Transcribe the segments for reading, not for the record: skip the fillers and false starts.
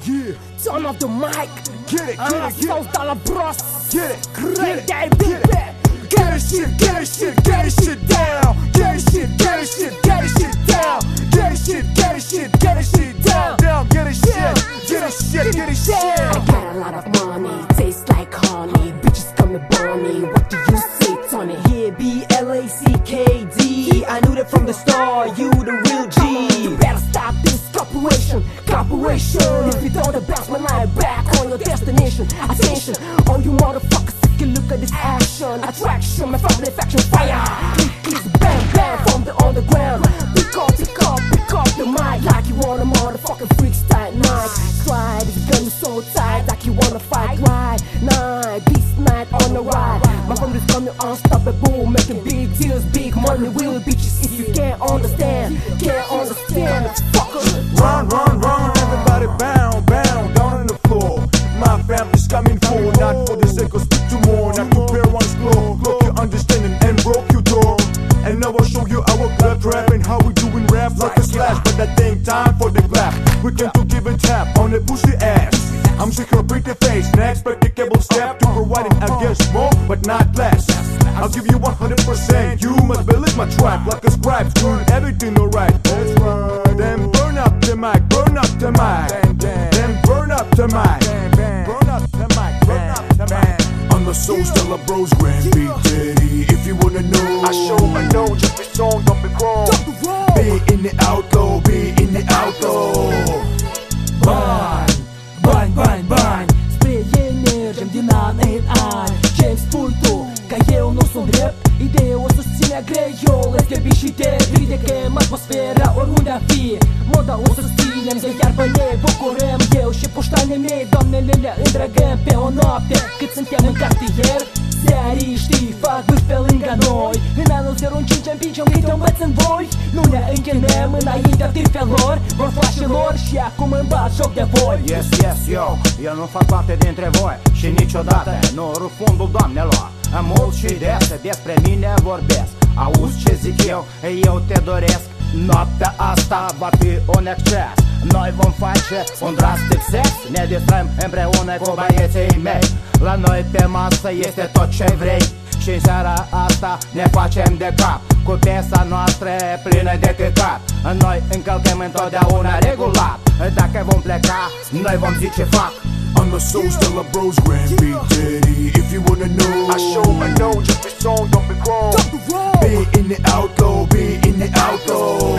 Yeah. Turn off the mic. Get it, get it, get it. $100 bros. Get it, Great get it, get it. Get it shit, get it shit, get it shit down. Get it shit, get it shit, get it shit down. Get it shit, get it shit, get it shit down. Down, get it shit, get it shit, get it shit. I got a lot of money, tastes like honey. Bitches come to Bonnie. What do you say, Tony? Yeah, BLACKD. I knew that from the start, you the real G. You better stop this cooperation. If you don't bounce my line back on your destination. Attention, all you motherfuckers, take a look at this action. Attraction, my family faction fire. It's bang bang from the underground. Pick up the mic like you want a motherfucking freestyle night. Stride, this gun is so tight like you wanna fight right. Night, this night on the ride. My family's coming unstoppable, making big deals, big money, real bitches. If you can't understand, fuckers. Run, run, run, everybody bound, bound, down on the floor. My family's coming for, not for the sake of speak to more, not to bear one's claw. Cloak your understanding and broke your door. And now I'll show you our clap trap and how we doing rap like a slash. But that ain't time for the clap. We came to give a tap on the pussy ass. I'm sick of pretty face, next practicable step to providing I guess more, but not less. I'll give you 100%. You must believe my tribe like a scribe, doing everything alright. That's right. Then burn up the mic, burn up the mic. Then burn up the mic, burn up the mic, burn up the mic. On the Soul Stella Bros Grand Big Daddy. If you wanna know, I know, just be strong, don't be wrong. Be in the outlaw, be in the outlaw. Bань, spre mergem din an în an. Ce-mi spui tu? Că eu nu sunt rap? Ideea o susține greu. Let's get și te ridicăm atmosfera oriunde am fi. Moda o susținem, de iarbă ne bucurăm. Eu și puștanii mei, doamnele le îndrăgăm pe o noapte. Cât suntem în cartier, seariștii fac vârf pe lângă noi. În anul 05 împingem câte învăț în voi. Nu ne închinăm înaintea tirfelor, vorfașilor, și acum îmi bat joc de voi. Yes, eu nu fac parte dintre voi și niciodată nu rup fundul, doamnelor. Mult și des despre mine vorbesc. Auzi ce zic eu te doresc. Noaptea asta va fi un exces. Noi vom face un drastic sex. Ne distrăm împreună cu băieții mei. La noi pe masă este tot ce vrei. Și în seara asta ne facem de cap, cu piesa noastră plină de căcat. Noi încălcăm întotdeauna regulat. Dacă vom pleca, noi vom zice fac. I'm the Soul Stella Bros Grand Big Daddy. If you wanna know, I know, just be strong, don't be wrong. Be in the outlaw, be in the outlaw.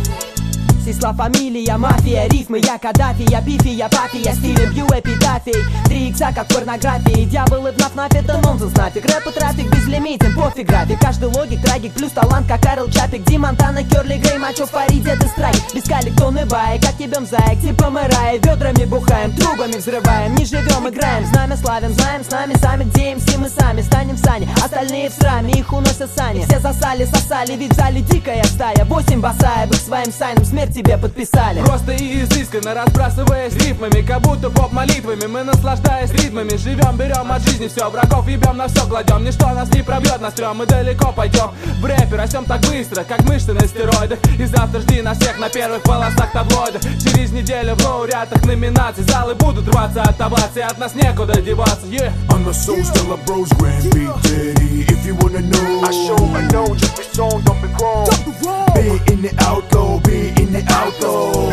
Сисла, фамилия, мафия, рифмы, я Каддафи, я Пифи, я Пафи, я стилем бью эпитафий. 3 икса, как в порнографии, дьяволы в наф, это нонсенс нафиг. Рэп и трафик безлимитен, пофиг график. Каждый логик, трагик, плюс талант, как Карл Чапик. Ди Монтана, Керли Грей, Мачо, Фарид, это страйк. Без калик, тон и баек, как ебем заек. Типа мы рай, ведрами бухаем, трубами взрываем. Не живем, играем, знамя славим, знаем, с нами сами деемся, мы сами станем в сани. Остальные в сраме, их уносят сани. Все засали, сосали, ведь в зале дикая стая. 8 босаевых своим сайном смерть тебе подписали. Просто и изысканно разбрасываясь рифмами, как будто поп-молитвами. Мы, наслаждаясь ритмами, живем, берем от жизни все. Врагов ебем, на все кладем, ничто нас не пробьет на стрём. Мы далеко пойдем, в рэпе растем так быстро, как мышцы на стероидах. И завтра жди нас всех на первых полосах таблоидов. Через неделю в лауреатах номинаций залы будут рваться от оваций, от нас некуда деваться. I'm the Soul Stella Bros Grand Big Daddy. If you wanna know, I know, just be strong, don't be wrong. Be in the outlaw, be in the outlaw.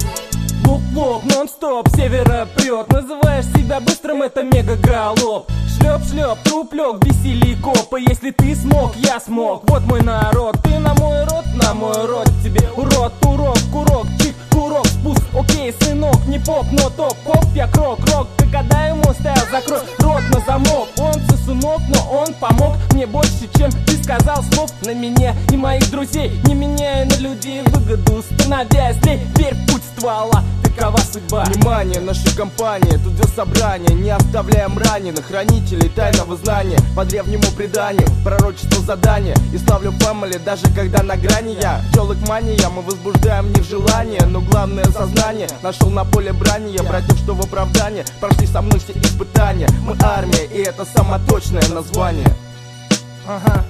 Лук-лук, нон-стоп, севера прет. Называешь себя быстрым, это мега-галоп. Шлеп-шлеп, труп-лёг, веселье копа. Если ты смог, я смог. Вот мой народ, ты на мой рот тебе урод, урок, курок, чик, курок, спуск. Окей, сынок, не поп, но топ, поп, я крок, ты когда ему ставил, закрой рот на замок. Он сосунок, но он помог мне больше, чем ты сказал слов на меня и моих друзей. Не меняя на людей выгоду, становясь теперь путь ствола. Такова судьба. Внимание, наша компания, тут идет собрание. Не оставляем раненых, хранителей тайного знания. По древнему преданию, пророчество задания. И славлю фэмили, даже когда на грани я. Челок мания, мы возбуждаем в них желание. Но главное сознание, нашел на поле брани я. Братьев, что в оправдание, прошли со мной все испытания. Мы армия, и это самое точное название. Ага,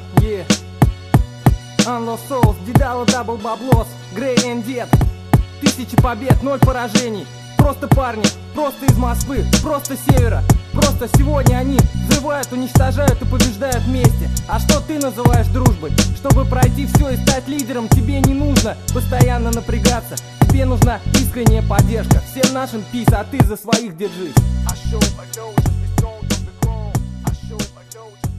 Unlost Souls, Дедало, Дабл Баблос, Грей энд Дед. 1000 побед, 0 поражений. просто парни, просто из Москвы, просто с севера. Просто сегодня они взрывают, уничтожают и побеждают вместе. А что ты называешь дружбой? Чтобы пройти все и стать лидером, тебе не нужно постоянно напрягаться. Тебе нужна искренняя поддержка. Всем нашим пис, а ты за своих держись. I show a note, just be stoned on the ground. I show a note.